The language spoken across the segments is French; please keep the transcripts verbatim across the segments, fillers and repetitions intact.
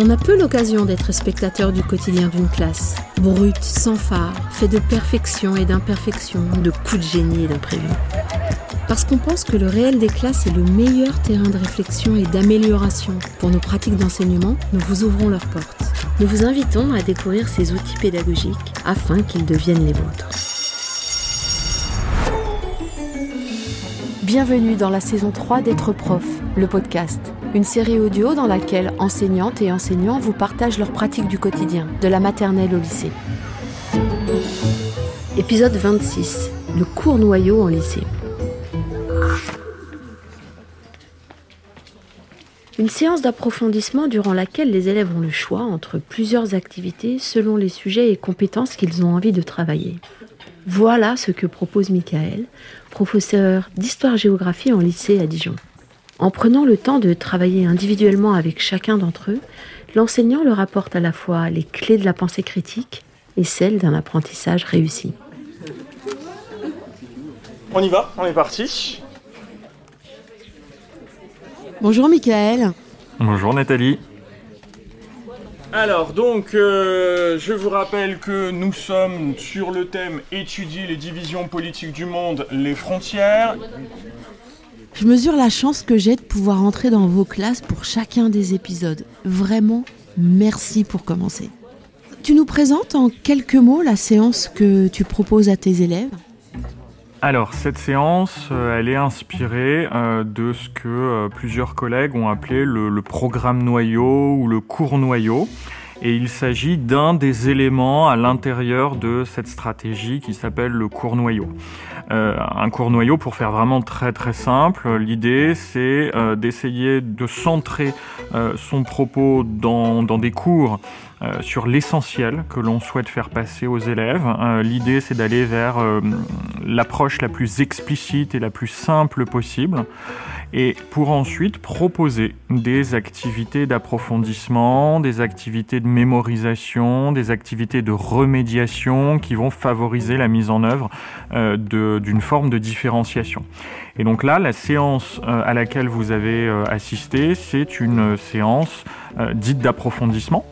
On a peu l'occasion d'être spectateur du quotidien d'une classe. Brute, sans phare, fait de perfection et d'imperfection, de coups de génie et d'imprévus. Parce qu'on pense que le réel des classes est le meilleur terrain de réflexion et d'amélioration pour nos pratiques d'enseignement, nous vous ouvrons leurs portes. Nous vous invitons à découvrir ces outils pédagogiques afin qu'ils deviennent les vôtres. Bienvenue dans la saison trois d'Être Prof, le podcast. Une série audio dans laquelle enseignantes et enseignants vous partagent leurs pratiques du quotidien, de la maternelle au lycée. Épisode vingt-six, le cours noyau en lycée. Une séance d'approfondissement durant laquelle les élèves ont le choix entre plusieurs activités selon les sujets et compétences qu'ils ont envie de travailler. Voilà ce que propose Michael, professeur d'histoire-géographie en lycée à Dijon. En prenant le temps de travailler individuellement avec chacun d'entre eux, l'enseignant leur apporte à la fois les clés de la pensée critique et celles d'un apprentissage réussi. On y va, on est parti. Bonjour Michael. Bonjour Nathalie. Alors donc, euh, je vous rappelle que nous sommes sur le thème « Étudier les divisions politiques du monde, les frontières ». Je mesure la chance que j'ai de pouvoir entrer dans vos classes pour chacun des épisodes. Vraiment, merci pour commencer. Tu nous présentes en quelques mots la séance que tu proposes à tes élèves ? Alors, cette séance, euh, elle est inspirée euh, de ce que euh, plusieurs collègues ont appelé le, le programme noyau ou le cours noyau. Et il s'agit d'un des éléments à l'intérieur de cette stratégie qui s'appelle le cours noyau. Euh, un cours noyau, pour faire vraiment très très simple, l'idée c'est euh, d'essayer de centrer euh, son propos dans, dans des cours euh, sur l'essentiel que l'on souhaite faire passer aux élèves. Euh, l'idée c'est d'aller vers euh, l'approche la plus explicite et la plus simple possible, et pour ensuite proposer des activités d'approfondissement, des activités de mémorisation, des activités de remédiation qui vont favoriser la mise en œuvre euh, de, d'une forme de différenciation. Et donc là, la séance euh, à laquelle vous avez euh, assisté, c'est une séance euh, dite d'approfondissement.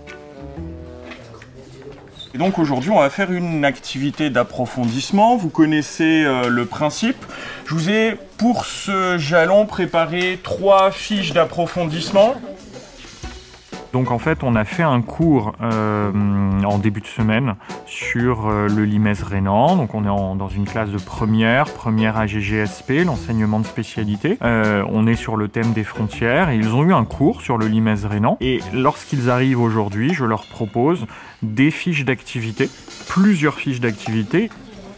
Et donc aujourd'hui, on va faire une activité d'approfondissement. Vous connaissez euh, le principe. Je vous ai, pour ce jalon, préparé trois fiches d'approfondissement. Donc en fait, on a fait un cours euh, en début de semaine sur euh, le limès rhénan. Donc on est en, dans une classe de première, première A G G S P, l'enseignement de spécialité. Euh, on est sur le thème des frontières et ils ont eu un cours sur le limès rhénan. Et lorsqu'ils arrivent aujourd'hui, je leur propose des fiches d'activité, plusieurs fiches d'activité.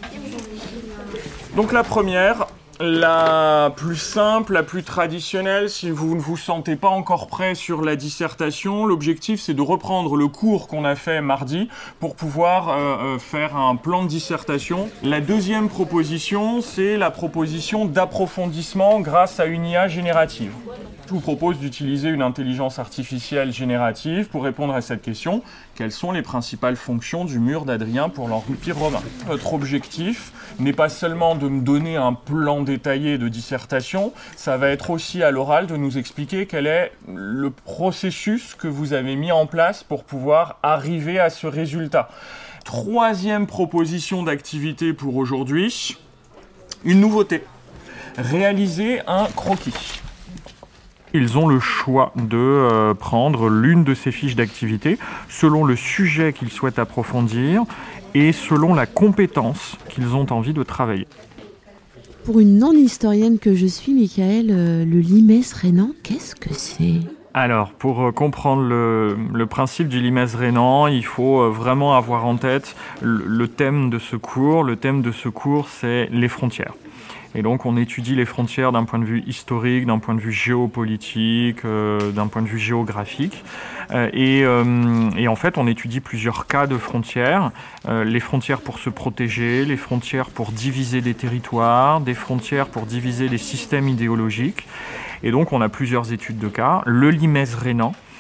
Donc la première, la plus simple, la plus traditionnelle, si vous ne vous sentez pas encore prêt sur la dissertation, l'objectif c'est de reprendre le cours qu'on a fait mardi pour pouvoir euh, euh, faire un plan de dissertation. La deuxième proposition, c'est la proposition d'approfondissement grâce à une I A générative. Je vous propose d'utiliser une intelligence artificielle générative pour répondre à cette question. Quelles sont les principales fonctions du mur d'Adrien pour l'Empire romain ? Notre objectif n'est pas seulement de me donner un plan détaillé de dissertation, ça va être aussi à l'oral de nous expliquer quel est le processus que vous avez mis en place pour pouvoir arriver à ce résultat. Troisième proposition d'activité pour aujourd'hui, une nouveauté. Réaliser un croquis. Ils ont le choix de euh, prendre l'une de ces fiches d'activité selon le sujet qu'ils souhaitent approfondir et selon la compétence qu'ils ont envie de travailler. Pour une non-historienne que je suis, Michael, euh, le limès rhénan, qu'est-ce que c'est ? Alors, pour euh, comprendre le, le principe du limès rhénan, il faut euh, vraiment avoir en tête le, le thème de ce cours. Le thème de ce cours, c'est les frontières. Et donc on étudie les frontières d'un point de vue historique, d'un point de vue géopolitique, euh, d'un point de vue géographique. Euh, et, euh, et en fait on étudie plusieurs cas de frontières. Euh, les frontières pour se protéger, les frontières pour diviser des territoires, des frontières pour diviser des systèmes idéologiques. Et donc on a plusieurs études de cas. Le limès rhénan,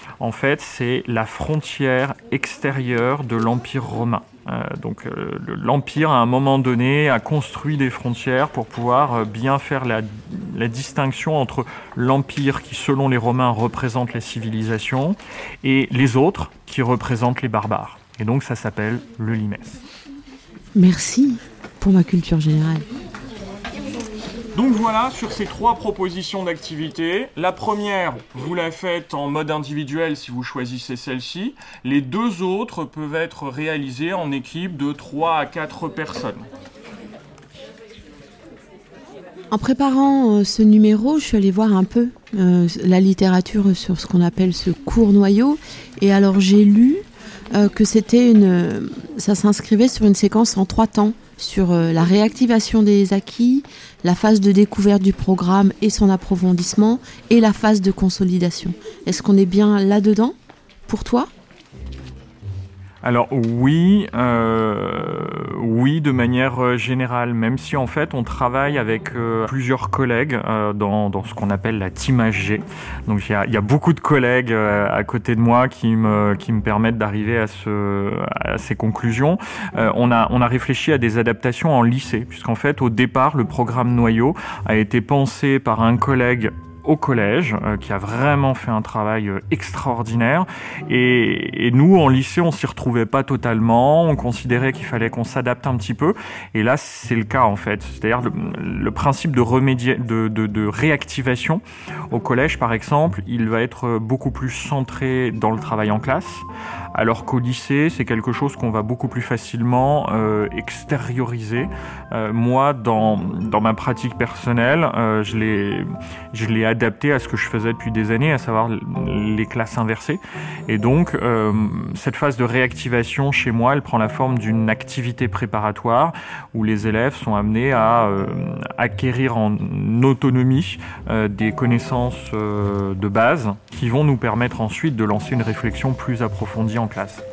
en fait, c'est la frontière extérieure de l'Empire romain. Euh, donc euh, l'Empire, à un moment donné, a construit des frontières pour pouvoir euh, bien faire la, la distinction entre l'Empire qui, selon les Romains, représente la civilisation et les autres qui représentent les barbares. Et donc ça s'appelle le limès. Merci pour ma culture générale. Donc voilà, sur ces trois propositions d'activité, la première, vous la faites en mode individuel si vous choisissez celle-ci. Les deux autres peuvent être réalisées en équipe de trois à quatre personnes. En préparant euh, ce numéro, je suis allée voir un peu euh, la littérature sur ce qu'on appelle ce court noyau. Et alors j'ai lu euh, que c'était une, ça s'inscrivait sur une séquence en trois temps, sur euh, la réactivation des acquis, la phase de découverte du programme et son approfondissement, et la phase de consolidation. Est-ce qu'on est bien là-dedans, pour toi ? Alors oui, euh, oui de manière générale, même si en fait on travaille avec euh, plusieurs collègues euh, dans, dans ce qu'on appelle la team H G. Donc il y a, il y a beaucoup de collègues euh, à côté de moi qui me, qui me permettent d'arriver à, ce, à ces conclusions. Euh, on a, on a réfléchi à des adaptations en lycée, puisqu'en fait au départ le programme Noyau a été pensé par un collègue au collège, euh, qui a vraiment fait un travail euh, extraordinaire. Et, et nous, en lycée, on s'y retrouvait pas totalement. On considérait qu'il fallait qu'on s'adapte un petit peu. Et là, c'est le cas, en fait. C'est-à-dire le, le principe de, remédia- de, de, de réactivation au collège, par exemple, il va être beaucoup plus centré dans le travail en classe, alors qu'au lycée, c'est quelque chose qu'on va beaucoup plus facilement euh, extérioriser. Euh, moi, dans, dans ma pratique personnelle, euh, je l'ai, je l'ai adapté à ce que je faisais depuis des années, à savoir les classes inversées. Et donc, euh, cette phase de réactivation chez moi, elle prend la forme d'une activité préparatoire où les élèves sont amenés à euh, acquérir en autonomie euh, des connaissances euh, de base qui vont nous permettre ensuite de lancer une réflexion plus approfondie en classe.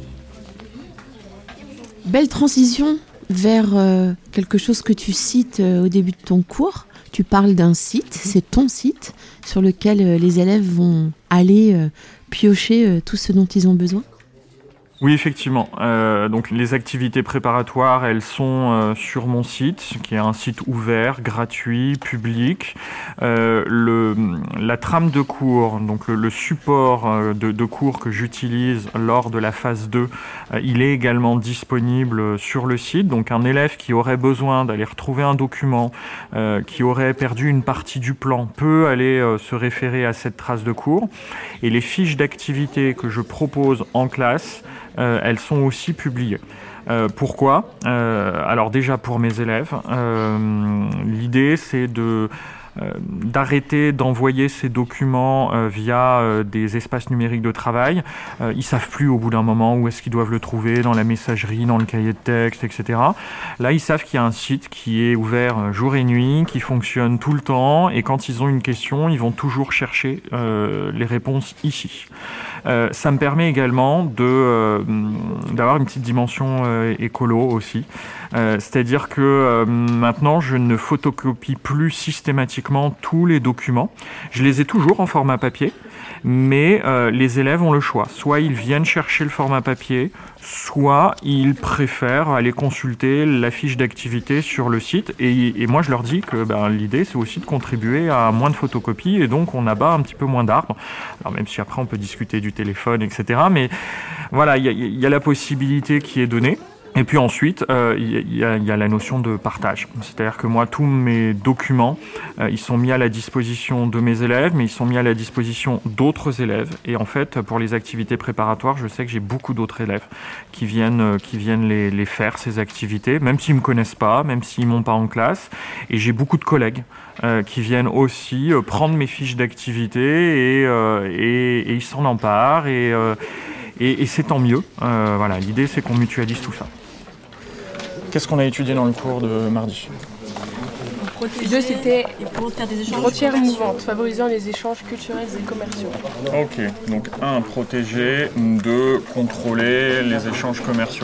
Belle transition vers euh, quelque chose que tu cites euh, au début de ton cours. Tu parles d'un site, c'est ton site, sur lequel euh, les élèves vont aller euh, piocher euh, tout ce dont ils ont besoin. Oui, effectivement. Euh, donc les activités préparatoires, elles sont euh, sur mon site, qui est un site ouvert, gratuit, public. Euh, le, la trame de cours, donc le, le support euh, de, de cours que j'utilise lors de la phase deux, euh, il est également disponible sur le site. Donc un élève qui aurait besoin d'aller retrouver un document, euh, qui aurait perdu une partie du plan, peut aller euh, se référer à cette trace de cours. Et les fiches d'activités que je propose en classe, Euh, elles sont aussi publiées. Euh, pourquoi ? euh, Alors déjà pour mes élèves, euh, l'idée c'est de Euh, d'arrêter d'envoyer ces documents euh, via euh, des espaces numériques de travail. Euh, ils savent plus au bout d'un moment où est-ce qu'ils doivent le trouver, dans la messagerie, dans le cahier de texte, et cetera. Là, ils savent qu'il y a un site qui est ouvert jour et nuit, qui fonctionne tout le temps, et quand ils ont une question, ils vont toujours chercher euh, les réponses ici. Euh, ça me permet également de, euh, d'avoir une petite dimension euh, écolo aussi. Euh, c'est-à-dire que euh, maintenant, je ne photocopie plus systématiquement tous les documents. Je les ai toujours en format papier, mais euh, les élèves ont le choix. Soit ils viennent chercher le format papier, soit ils préfèrent aller consulter la fiche d'activité sur le site. Et, et moi, je leur dis que ben, l'idée, c'est aussi de contribuer à moins de photocopies, et donc on abat un petit peu moins d'arbres. Alors même si après, on peut discuter du téléphone, et cetera. Mais voilà, il y, y a la possibilité qui est donnée. Et puis ensuite, euh, il y, y a la notion de partage. C'est-à-dire que moi, tous mes documents, euh, ils sont mis à la disposition de mes élèves, mais ils sont mis à la disposition d'autres élèves. Et en fait, pour les activités préparatoires, je sais que j'ai beaucoup d'autres élèves qui viennent, euh, qui viennent les, les faire, ces activités, même s'ils ne me connaissent pas, même s'ils ne m'ont pas en classe. Et j'ai beaucoup de collègues euh, qui viennent aussi euh, prendre mes fiches d'activité et, euh, et, et ils s'en emparent. Et, euh, et, et c'est tant mieux. Euh, voilà, l'idée, c'est qu'on mutualise tout ça. Qu'est-ce qu'on a étudié dans le cours de mardi ? Deux, c'était pour faire des échanges frontières mouvantes, favorisant les échanges culturels et commerciaux. Ok, donc un, protéger, deux, contrôler les échanges commerciaux.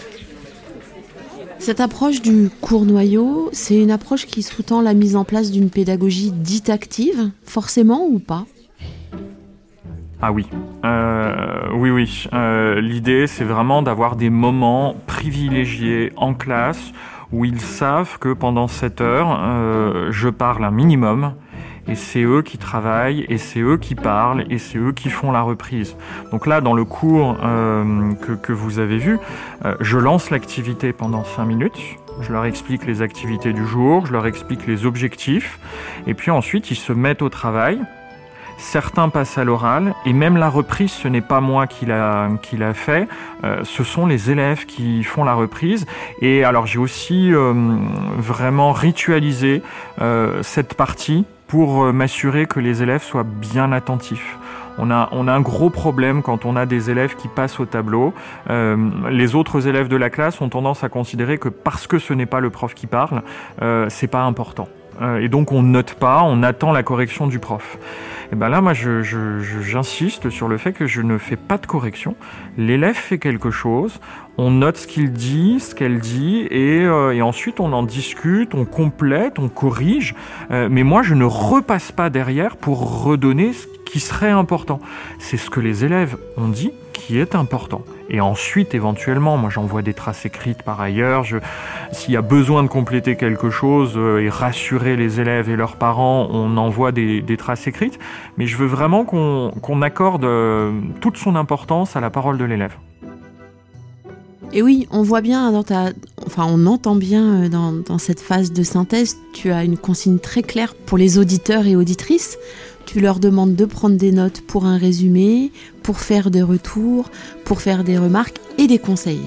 Cette approche du court noyau, c'est une approche qui sous-tend la mise en place d'une pédagogie dite active, forcément ou pas ? Ah oui, euh, oui, oui. Euh, l'idée, c'est vraiment d'avoir des moments privilégiés en classe où ils savent que pendant sept heures, euh, je parle un minimum et c'est eux qui travaillent et c'est eux qui parlent et c'est eux qui font la reprise. Donc là, dans le cours euh, que, que vous avez vu, euh, je lance l'activité pendant cinq minutes. Je leur explique les activités du jour, je leur explique les objectifs et puis ensuite, ils se mettent au travail. Certains passent à l'oral et même la reprise, ce n'est pas moi qui l'a, qui l'a fait, euh, ce sont les élèves qui font la reprise. Et alors j'ai aussi euh, vraiment ritualisé euh, cette partie pour euh, m'assurer que les élèves soient bien attentifs. On a, on a un gros problème quand on a des élèves qui passent au tableau. Euh, les autres élèves de la classe ont tendance à considérer que parce que ce n'est pas le prof qui parle, euh, c'est pas important. Euh, et donc on note pas, on attend la correction du prof. Et ben là, moi, je, je, je, j'insiste sur le fait que je ne fais pas de correction. L'élève fait quelque chose, on note ce qu'il dit, ce qu'elle dit, et, euh, et ensuite on en discute, on complète, on corrige. Euh, mais moi, je ne repasse pas derrière pour redonner ce qui serait important. C'est ce que les élèves ont dit qui est important. Et ensuite, éventuellement, moi j'envoie des traces écrites par ailleurs. Je, s'il y a besoin de compléter quelque chose euh, et rassurer les élèves et leurs parents, on envoie des, des traces écrites. Mais je veux vraiment qu'on, qu'on accorde euh, toute son importance à la parole de l'élève. Et oui, on voit bien dans ta, enfin on entend bien dans, dans cette phase de synthèse, tu as une consigne très claire pour les auditeurs et auditrices. Tu leur demandes de prendre des notes pour un résumé, pour faire des retours, pour faire des remarques et des conseils.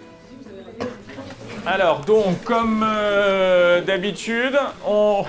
Alors donc, comme euh, d'habitude, on,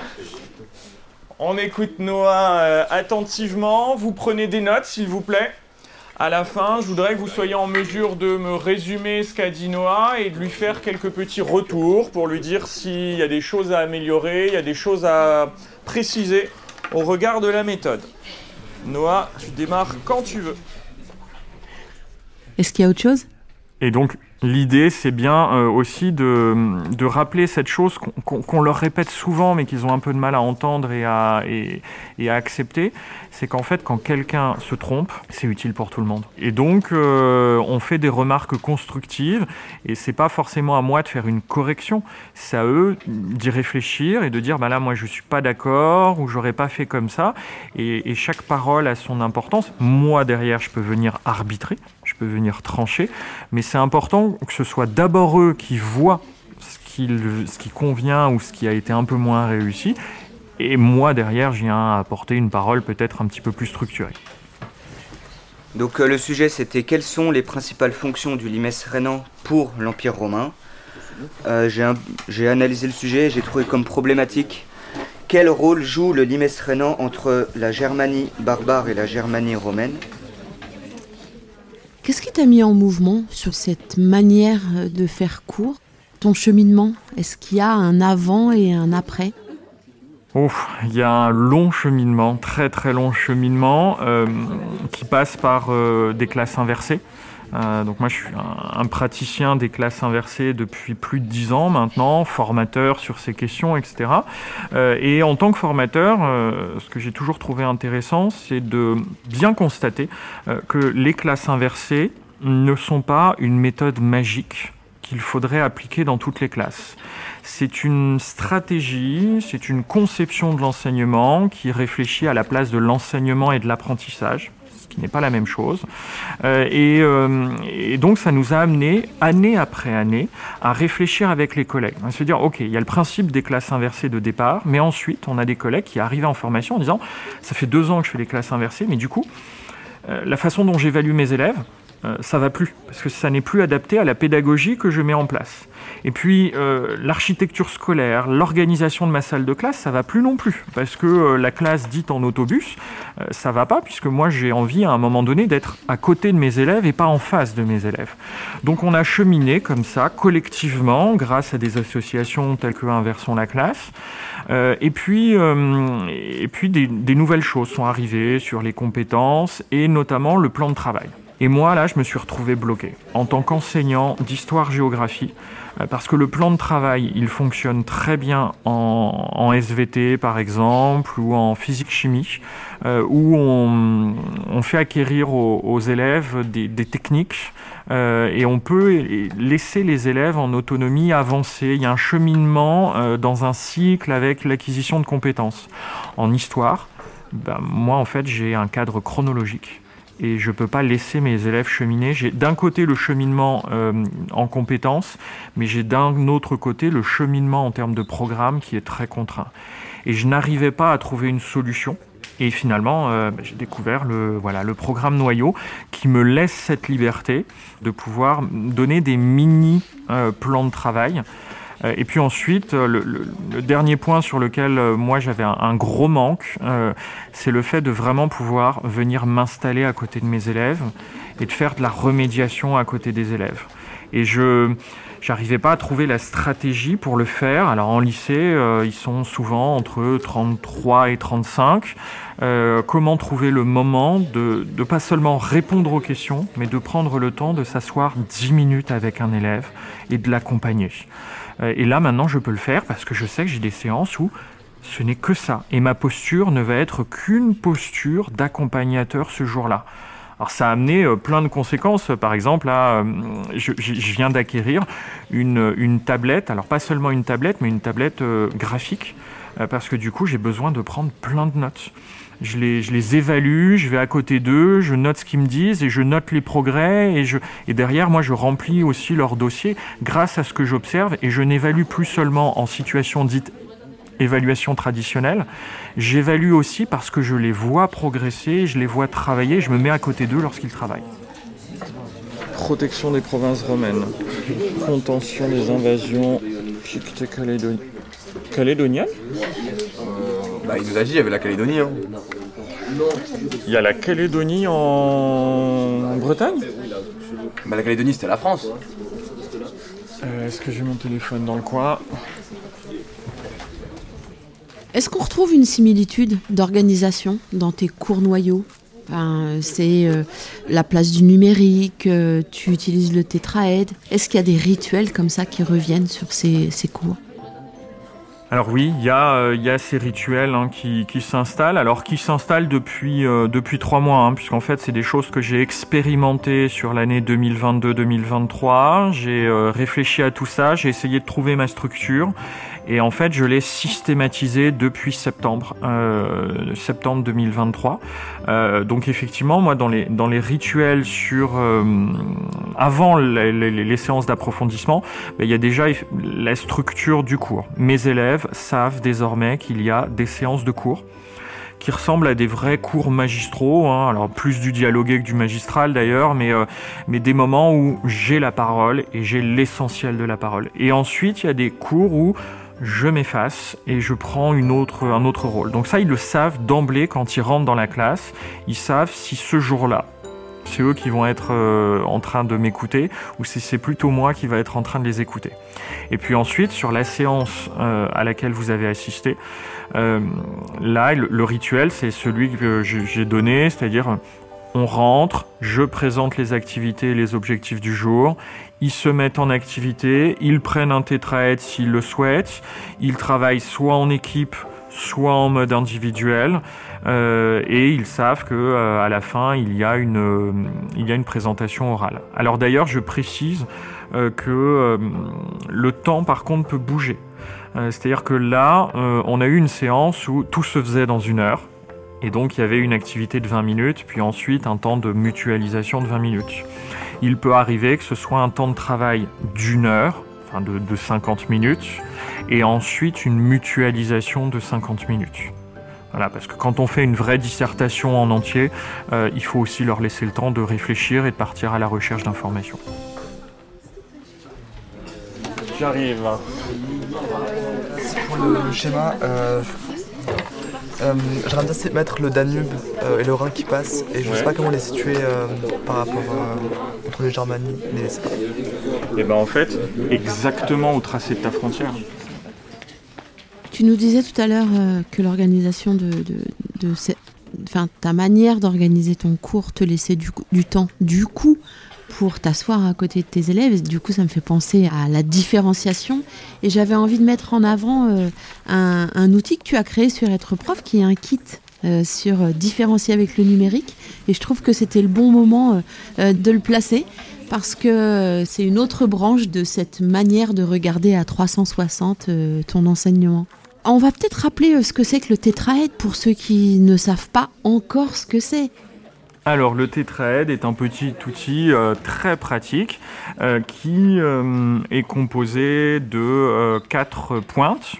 on écoute Noah euh, attentivement. Vous prenez des notes, s'il vous plaît. À la fin, je voudrais que vous soyez en mesure de me résumer ce qu'a dit Noah et de lui faire quelques petits retours pour lui dire s'il y a des choses à améliorer, il y a des choses à préciser au regard de la méthode. Noah, tu démarres quand tu veux. Est-ce qu'il y a autre chose ? Et donc, l'idée, c'est bien euh, aussi de, de rappeler cette chose qu'on, qu'on, qu'on leur répète souvent, mais qu'ils ont un peu de mal à entendre et à, et, et à accepter. C'est qu'en fait, quand quelqu'un se trompe, c'est utile pour tout le monde. Et donc, euh, on fait des remarques constructives, et c'est pas forcément à moi de faire une correction, c'est à eux d'y réfléchir et de dire, bah là, moi, je suis pas d'accord, ou j'aurais pas fait comme ça. Et, et chaque parole a son importance. Moi, derrière, je peux venir arbitrer, je peux venir trancher, mais c'est important que ce soit d'abord eux qui voient ce qui, ce qui convient ou ce qui a été un peu moins réussi, et moi, derrière, je viens apporter une parole peut-être un petit peu plus structurée. Donc euh, le sujet, c'était quelles sont les principales fonctions du limes rhénan pour l'Empire romain. euh, j'ai, un, j'ai analysé le sujet et j'ai trouvé comme problématique quel rôle joue le limes rhénan entre la Germanie barbare et la Germanie romaine. Qu'est-ce qui t'a mis en mouvement sur cette manière de faire cours ? Ton cheminement, est-ce qu'il y a un avant et un après ? Ouf, il y a un long cheminement, très très long cheminement, euh, qui passe par euh, des classes inversées. Euh, donc moi je suis un, un praticien des classes inversées depuis plus de dix ans maintenant, formateur sur ces questions, et cetera. Euh, et en tant que formateur, euh, ce que j'ai toujours trouvé intéressant, c'est de bien constater euh, que les classes inversées ne sont pas une méthode magique qu'il faudrait appliquer dans toutes les classes. C'est une stratégie, c'est une conception de l'enseignement qui réfléchit à la place de l'enseignement et de l'apprentissage, ce qui n'est pas la même chose. Euh, et, euh, et donc ça nous a amené, année après année, à réfléchir avec les collègues. À se dire, ok, il y a le principe des classes inversées de départ, mais ensuite on a des collègues qui arrivaient en formation en disant, ça fait deux ans que je fais les classes inversées, mais du coup, euh, la façon dont j'évalue mes élèves, Euh, ça va plus, parce que ça n'est plus adapté à la pédagogie que je mets en place. Et puis, euh, l'architecture scolaire, l'organisation de ma salle de classe, ça va plus non plus, parce que euh, la classe dite en autobus, euh, ça va pas, puisque moi j'ai envie à un moment donné d'être à côté de mes élèves et pas en face de mes élèves. Donc on a cheminé comme ça, collectivement, grâce à des associations telles que Inversons la classe, euh, et puis, euh, et puis des, des nouvelles choses sont arrivées sur les compétences, et notamment le plan de travail. Et moi, là, je me suis retrouvé bloqué en tant qu'enseignant d'histoire-géographie, euh, parce que le plan de travail, il fonctionne très bien en, en S V T, par exemple, ou en physique-chimie, euh, où on, on fait acquérir aux, aux élèves des, des techniques, euh, et on peut laisser les élèves en autonomie avancer. Il y a un cheminement euh, dans un cycle avec l'acquisition de compétences. En histoire, ben, moi, en fait, j'ai un cadre chronologique. Et je ne peux pas laisser mes élèves cheminer. J'ai d'un côté le cheminement euh, en compétences, mais j'ai d'un autre côté le cheminement en termes de programme qui est très contraint. Et je n'arrivais pas à trouver une solution. Et finalement, euh, j'ai découvert le, voilà, le programme Noyau qui me laisse cette liberté de pouvoir donner des mini euh, plans de travail. Et puis ensuite, le, le, le dernier point sur lequel euh, moi j'avais un, un gros manque, euh, c'est le fait de vraiment pouvoir venir m'installer à côté de mes élèves et de faire de la remédiation à côté des élèves. Et je j'arrivais pas à trouver la stratégie pour le faire. Alors en lycée, euh, ils sont souvent entre trente-trois et trente-cinq. Euh, comment trouver le moment de de pas seulement répondre aux questions, mais de prendre le temps de s'asseoir dix minutes avec un élève et de l'accompagner. Et là, maintenant, je peux le faire parce que je sais que j'ai des séances où ce n'est que ça. Et ma posture ne va être qu'une posture d'accompagnateur ce jour-là. Alors, ça a amené plein de conséquences. Par exemple, là, je, je viens d'acquérir une, une tablette. Alors, pas seulement une tablette, mais une tablette euh, graphique. Euh, parce que du coup, j'ai besoin de prendre plein de notes. Je les, je les évalue, je vais à côté d'eux, je note ce qu'ils me disent et je note les progrès. Et, je, et derrière, moi, je remplis aussi leur dossier grâce à ce que j'observe. Et je n'évalue plus seulement en situation dite évaluation traditionnelle. J'évalue aussi parce que je les vois progresser, je les vois travailler, je me mets à côté d'eux lorsqu'ils travaillent. Protection des provinces romaines. Contention des invasions calédoniennes. Calédoniennes Bah, il nous a dit, il y avait la Calédonie. Hein. Il y a la Calédonie en Bretagne. Bah, la Calédonie, c'était la France. Euh, est-ce que j'ai mon téléphone dans le coin ? Est-ce qu'on retrouve une similitude d'organisation dans tes cours Noyau ? Enfin, c'est euh, la place du numérique, euh, tu utilises le tétraède. Est-ce qu'il y a des rituels comme ça qui reviennent sur ces, ces cours ? Alors oui, il y a, euh, y a ces rituels hein, qui, qui s'installent, alors qui s'installent depuis, euh, depuis trois mois, hein, puisqu'en fait c'est des choses que j'ai expérimentées sur l'année deux mille vingt-deux deux mille vingt-trois. J'ai euh, réfléchi à tout ça, j'ai essayé de trouver ma structure, et en fait je l'ai systématisé depuis septembre, euh, septembre deux mille vingt-trois. Euh, donc effectivement, moi dans les, dans les rituels sur euh, avant les, les, les séances d'approfondissement, ben, il y a déjà la structure du cours. Mes élèves savent désormais qu'il y a des séances de cours qui ressemblent à des vrais cours magistraux, hein, alors plus du dialogué que du magistral d'ailleurs, mais, euh, mais des moments où j'ai la parole et j'ai l'essentiel de la parole. Et ensuite, il y a des cours où je m'efface et je prends une autre, un autre rôle. Donc ça, ils le savent d'emblée quand ils rentrent dans la classe. Ils savent si ce jour-là, c'est eux qui vont être euh, en train de m'écouter ou si c'est plutôt moi qui va être en train de les écouter. Et puis ensuite, sur la séance euh, à laquelle vous avez assisté, euh, là, le, le rituel, c'est celui que j'ai donné, c'est-à-dire on rentre, je présente les activités et les objectifs du jour, ils se mettent en activité, ils prennent un tétraède s'ils le souhaitent, ils travaillent soit en équipe, soit en mode individuel, euh, et ils savent que euh, à la fin il y a une euh, il y a une présentation orale. Alors d'ailleurs, je précise euh, que euh, le temps par contre peut bouger. Euh, c'est-à-dire que là, euh, on a eu une séance où tout se faisait dans une heure. Et donc, il y avait une activité de vingt minutes, puis ensuite un temps de mutualisation de vingt minutes. Il peut arriver que ce soit un temps de travail d'une heure, enfin de, de cinquante minutes, et ensuite une mutualisation de cinquante minutes. Voilà, parce que quand on fait une vraie dissertation en entier, euh, il faut aussi leur laisser le temps de réfléchir et de partir à la recherche d'informations. J'arrive. Pour le, le schéma, euh, euh, j'aimerais bien mettre le Danube euh, et le Rhin qui passent, et je ne ouais. sais pas comment les situer euh, par rapport euh, entre les Germanies et les Spa. Et ben en fait, exactement au tracé de ta frontière. Tu nous disais tout à l'heure euh, que l'organisation de, de, de, ces, enfin, ta manière d'organiser ton cours te laissait du, du temps, du coup, pour t'asseoir à côté de tes élèves. Et du coup, ça me fait penser à la différenciation. Et j'avais envie de mettre en avant euh, un, un outil que tu as créé sur Être Prof, qui est un kit euh, sur euh, différencier avec le numérique. Et je trouve que c'était le bon moment euh, euh, de le placer, parce que euh, c'est une autre branche de cette manière de regarder à trois cent soixante euh, ton enseignement. On va peut-être rappeler euh, ce que c'est que le tétraède pour ceux qui ne savent pas encore ce que c'est. Alors, le tétraède est un petit outil euh, très pratique euh, qui euh, est composé de euh, quatre pointes.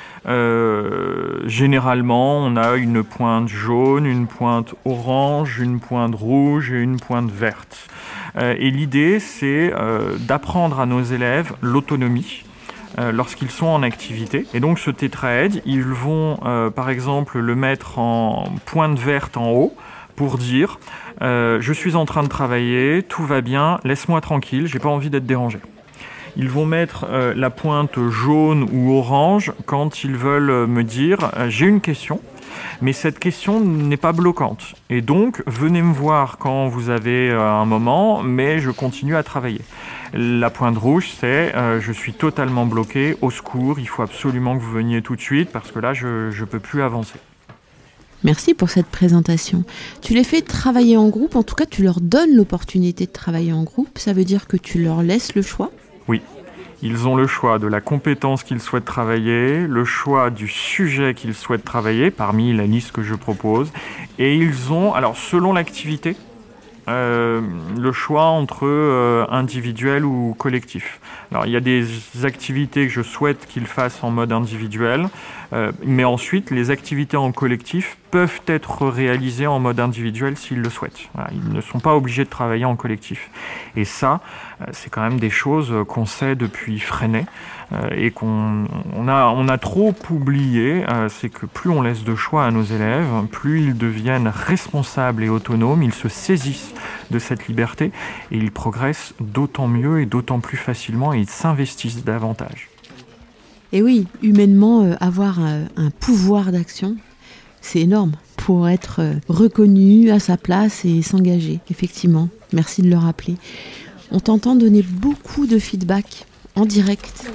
Euh, généralement, on a une pointe jaune, une pointe orange, une pointe rouge et une pointe verte. Euh, et l'idée, c'est euh, d'apprendre à nos élèves l'autonomie euh, lorsqu'ils sont en activité. Et donc, ce tétraède, ils vont, euh, par exemple, le mettre en pointe verte en haut, pour dire euh, « je suis en train de travailler, tout va bien, laisse-moi tranquille, j'ai pas envie d'être dérangé ». Ils vont mettre euh, la pointe jaune ou orange quand ils veulent me dire euh, « j'ai une question, mais cette question n'est pas bloquante. Et donc, venez me voir quand vous avez euh, un moment, mais je continue à travailler ». La pointe rouge, c'est euh, « je suis totalement bloqué, au secours, il faut absolument que vous veniez tout de suite parce que là, je ne peux plus avancer ». Merci pour cette présentation. Tu les fais travailler en groupe, en tout cas tu leur donnes l'opportunité de travailler en groupe, ça veut dire que tu leur laisses le choix ? Oui, ils ont le choix de la compétence qu'ils souhaitent travailler, le choix du sujet qu'ils souhaitent travailler, parmi la liste que je propose, et ils ont, alors selon l'activité, Euh, le choix entre euh, individuel ou collectif. Alors, il y a des activités que je souhaite qu'ils fassent en mode individuel, euh, mais ensuite, les activités en collectif peuvent être réalisées en mode individuel s'ils le souhaitent. Voilà, ils ne sont pas obligés de travailler en collectif. Et ça, euh, c'est quand même des choses qu'on sait depuis Freinet euh, et qu'on on a, on a trop oublié. Euh, c'est que plus on laisse de choix à nos élèves, plus ils deviennent responsables et autonomes, ils se saisissent de cette liberté et ils progressent d'autant mieux et d'autant plus facilement et ils s'investissent davantage. Et oui, humainement, euh, avoir euh, un pouvoir d'action, c'est énorme pour être euh, reconnu à sa place et s'engager, effectivement. Merci de le rappeler. On t'entend donner beaucoup de feedback en direct.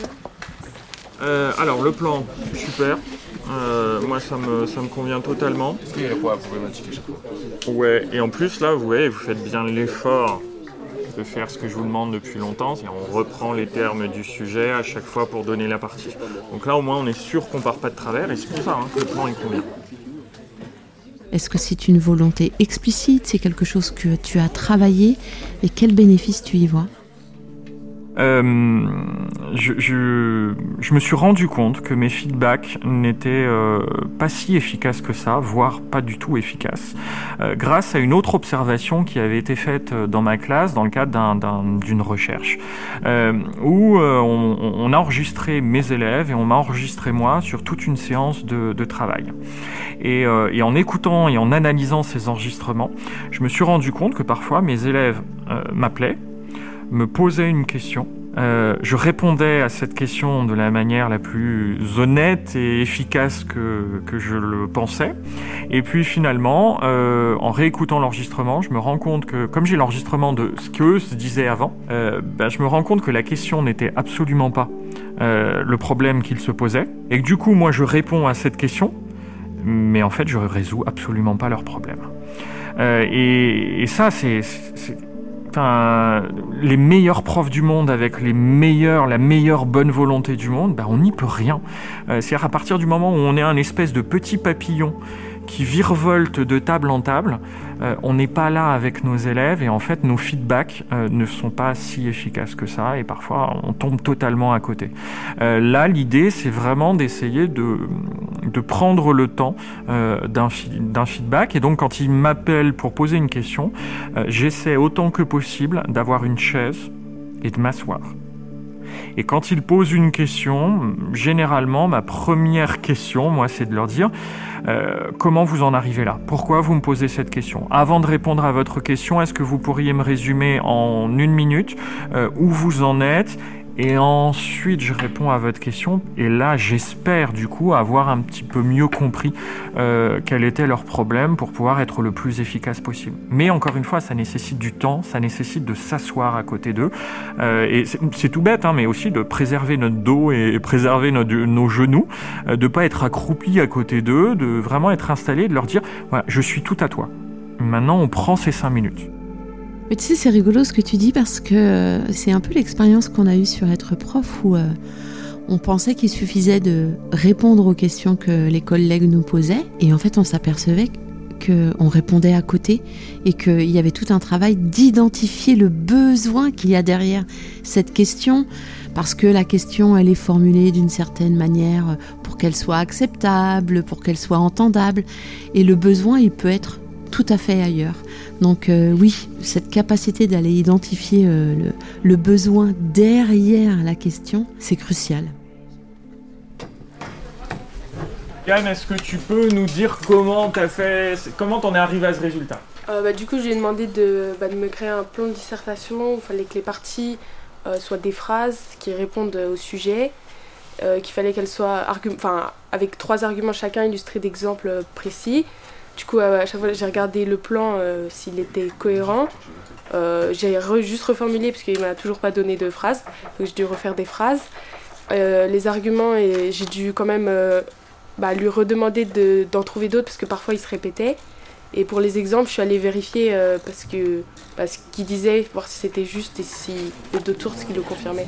Euh, alors, le plan, super. Euh, moi, ça me, ça me convient totalement. Est-ce qu'il y a quoi problématique à chaque fois ? Ouais, et en plus, là, vous voyez, vous faites bien l'effort de faire ce que je vous demande depuis longtemps. C'est on reprend les termes du sujet à chaque fois pour donner la partie. Donc là, au moins, on est sûr qu'on part pas de travers et c'est pour ça hein, que le plan, il convient. Est-ce que c'est une volonté explicite ? C'est quelque chose que tu as travaillé ? Et quel bénéfice tu y vois ? Euh, je, je, je me suis rendu compte que mes feedbacks n'étaient euh, pas si efficaces que ça, voire pas du tout efficaces, euh, grâce à une autre observation qui avait été faite dans ma classe dans le cadre d'un, d'un, d'une recherche, euh, où euh, on, on a enregistré mes élèves et on m'a enregistré moi sur toute une séance de, de travail. Et, euh, et en écoutant et en analysant ces enregistrements, je me suis rendu compte que parfois mes élèves euh, m'appelaient, me posait une question, euh, je répondais à cette question de la manière la plus honnête et efficace que, que je le pensais, et puis finalement, euh, en réécoutant l'enregistrement, je me rends compte que, comme j'ai l'enregistrement de ce qu'eux se disaient avant, euh, ben, je me rends compte que la question n'était absolument pas euh, le problème qu'ils se posaient, et que du coup, moi, je réponds à cette question, mais en fait, je résous absolument pas leurs problèmes. Euh, et, et ça, c'est... c'est Enfin, les meilleurs profs du monde avec les meilleurs, la meilleure bonne volonté du monde, ben on n'y peut rien. Euh, c'est-à-dire à partir du moment où on est un espèce de petit papillon qui virevolte de table en table, euh, on n'est pas là avec nos élèves et en fait nos feedbacks euh, ne sont pas si efficaces que ça et parfois on tombe totalement à côté. Euh, là, l'idée, c'est vraiment d'essayer de, de prendre le temps euh, d'un, d'un feedback et donc quand ils m'appellent pour poser une question, euh, j'essaie autant que possible d'avoir une chaise et de m'asseoir. Et quand ils posent une question, généralement, ma première question, moi, c'est de leur dire euh, « Comment vous en arrivez là ? Pourquoi vous me posez cette question ? Avant de répondre à votre question, est-ce que vous pourriez me résumer en une minute euh, où vous en êtes Et ensuite, je réponds à votre question. Et là, j'espère du coup avoir un petit peu mieux compris euh, quel était leur problème pour pouvoir être le plus efficace possible. Mais encore une fois, ça nécessite du temps, ça nécessite de s'asseoir à côté d'eux. Euh, et c'est, c'est tout bête, hein, mais aussi de préserver notre dos et, et préserver notre, nos genoux, euh, de pas être accroupi à côté d'eux, de vraiment être installé, de leur dire voilà, je suis tout à toi. Maintenant, on prend ces cinq minutes. Mais tu sais, c'est rigolo ce que tu dis parce que euh, c'est un peu l'expérience qu'on a eue sur Être prof où euh, on pensait qu'il suffisait de répondre aux questions que les collègues nous posaient et en fait on s'apercevait qu'on répondait à côté et qu'il y avait tout un travail d'identifier le besoin qu'il y a derrière cette question parce que la question elle est formulée d'une certaine manière pour qu'elle soit acceptable, pour qu'elle soit entendable et le besoin il peut être tout à fait ailleurs. Donc euh, oui, cette capacité d'aller identifier euh, le, le besoin derrière la question, c'est crucial. Yann, est-ce que tu peux nous dire comment t'as fait, comment t'en es arrivé à ce résultat ? euh, bah, Du coup, j'ai demandé de, bah, de me créer un plan de dissertation où il fallait que les parties euh, soient des phrases qui répondent au sujet, euh, qu'il fallait qu'elles soient argu- avec trois arguments chacun illustrés d'exemples précis. Du coup, à chaque fois, j'ai regardé le plan, euh, s'il était cohérent. Euh, j'ai re, juste reformulé, parce qu'il ne m'a toujours pas donné de phrases. Donc, j'ai dû refaire des phrases. Euh, les arguments, et j'ai dû quand même euh, bah, lui redemander de, d'en trouver d'autres, parce que parfois, il se répétait. Et pour les exemples, je suis allée vérifier euh, parce que, parce qu'il disait, voir si c'était juste et si les d'autres sources qui le confirmaient.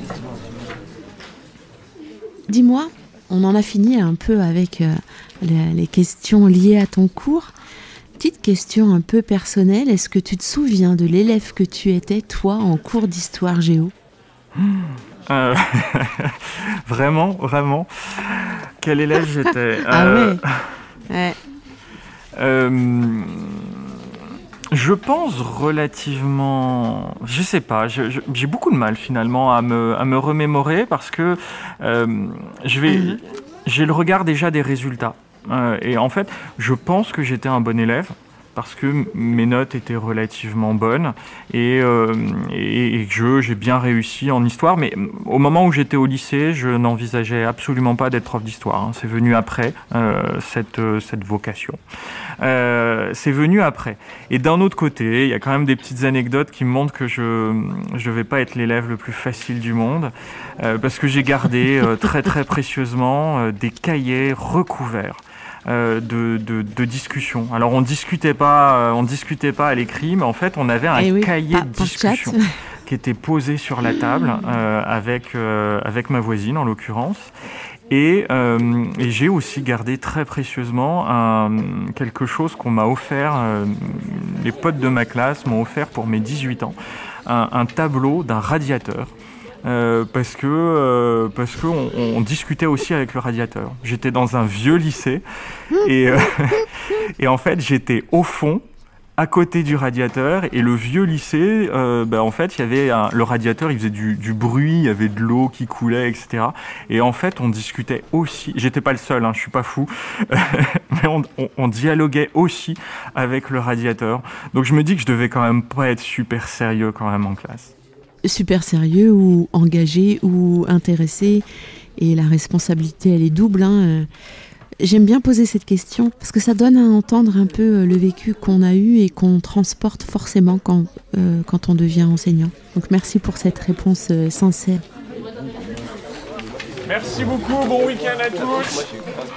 Dis-moi, on en a fini un peu avec euh, les, les questions liées à ton cours. Petite question un peu personnelle, est-ce que tu te souviens de l'élève que tu étais, toi, en cours d'histoire géo ? euh, Vraiment, vraiment. Quel élève j'étais ? Ah euh, ouais, ouais. Euh, je pense relativement... Je sais pas, je, je, j'ai beaucoup de mal finalement à me, à me remémorer parce que euh, je vais, mm-hmm. j'ai le regard déjà des résultats. Euh, et en fait, je pense que j'étais un bon élève parce que mes notes étaient relativement bonnes et, euh, et, et que j'ai bien réussi en histoire. Mais au moment où j'étais au lycée, je n'envisageais absolument pas d'être prof d'histoire. Hein. C'est venu après, euh, cette, cette vocation. Euh, c'est venu après. Et d'un autre côté, il y a quand même des petites anecdotes qui me montrent que je ne vais pas être l'élève le plus facile du monde euh, parce que j'ai gardé euh, très très précieusement euh, des cahiers recouverts Euh, de, de, de discussion. Alors on discutait pas, euh, on discutait pas à l'écrit, mais en fait on avait un oui, cahier de discussion chat. qui était posé sur la table euh, avec euh, avec ma voisine en l'occurrence. Et, euh, et j'ai aussi gardé très précieusement un, quelque chose qu'on m'a offert, euh, les potes de ma classe m'ont offert pour mes dix-huit ans, un, un tableau d'un radiateur. Euh, parce que euh, parce que on, on discutait aussi avec le radiateur. J'étais dans un vieux lycée et euh, et en fait j'étais au fond, à côté du radiateur et le vieux lycée, euh, bah, en fait il y avait un, le radiateur, il faisait du, du bruit, il y avait de l'eau qui coulait, et cetera. Et en fait on discutait aussi. J'étais pas le seul, hein, je suis pas fou, mais on, on, on dialoguait aussi avec le radiateur. Donc je me dis que je devais quand même pas être super sérieux quand même en classe. Super sérieux ou engagé ou intéressé et la responsabilité elle est double hein. J'aime bien poser cette question parce que ça donne à entendre un peu le vécu qu'on a eu et qu'on transporte forcément quand, euh, quand on devient enseignant. Donc merci pour cette réponse euh, sincère. Merci beaucoup, bon week-end à tous.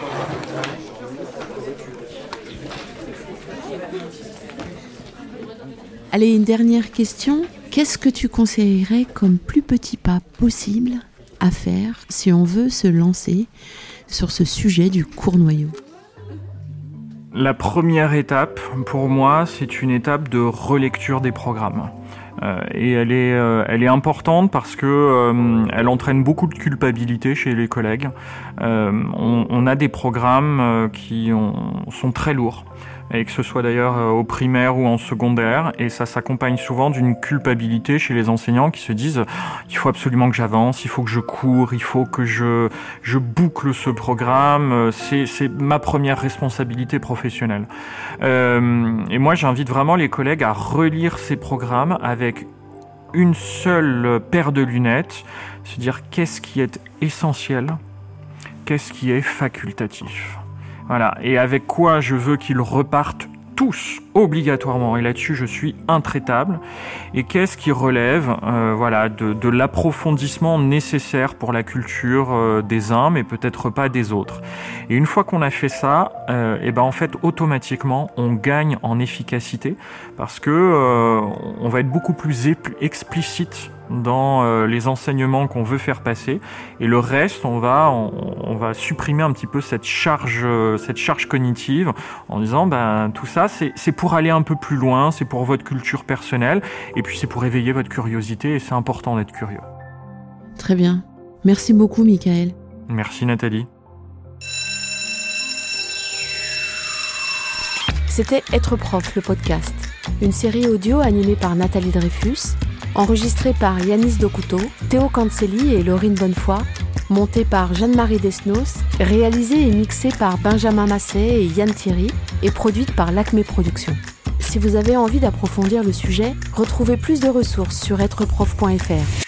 Allez, une dernière question. Qu'est-ce que tu conseillerais comme plus petit pas possible à faire si on veut se lancer sur ce sujet du cours noyau ? La première étape, pour moi, c'est une étape de relecture des programmes. Euh, et elle est, euh, elle est importante parce que euh, elle entraîne beaucoup de culpabilité chez les collègues. Euh, on, on a des programmes euh, qui ont, sont très lourds. Et que ce soit d'ailleurs au primaire ou en secondaire, et ça s'accompagne souvent d'une culpabilité chez les enseignants qui se disent « il faut absolument que j'avance, il faut que je cours, il faut que je, je boucle ce programme, c'est, c'est ma première responsabilité professionnelle euh, ». Et moi j'invite vraiment les collègues à relire ces programmes avec une seule paire de lunettes, se dire qu'est-ce qui est essentiel, qu'est-ce qui est facultatif. Voilà, et avec quoi je veux qu'ils repartent tous obligatoirement, et là-dessus je suis intraitable, et qu'est-ce qui relève euh, voilà, de, de l'approfondissement nécessaire pour la culture euh, des uns, mais peut-être pas des autres. Et une fois qu'on a fait ça, euh, et ben en fait automatiquement on gagne en efficacité, parce que euh, on va être beaucoup plus explicite dans euh, les enseignements qu'on veut faire passer, et le reste on va on, on va supprimer un petit peu cette charge euh, cette charge cognitive en disant ben tout ça c'est c'est pour aller un peu plus loin, c'est pour votre culture personnelle, et puis c'est pour éveiller votre curiosité, et c'est important d'être curieux. Très bien, merci beaucoup Michael. Merci Nathalie. C'était Être prof, le podcast, une série audio animée par Nathalie Dreyfus, enregistrée par Yanis Dokuto, Théo Cancelli et Laurine Bonnefoy, montée par Jeanne-Marie Desnos, réalisée et mixée par Benjamin Masset et Yann Thierry, et produite par l'Acme Productions. Si vous avez envie d'approfondir le sujet, retrouvez plus de ressources sur être prof point f r.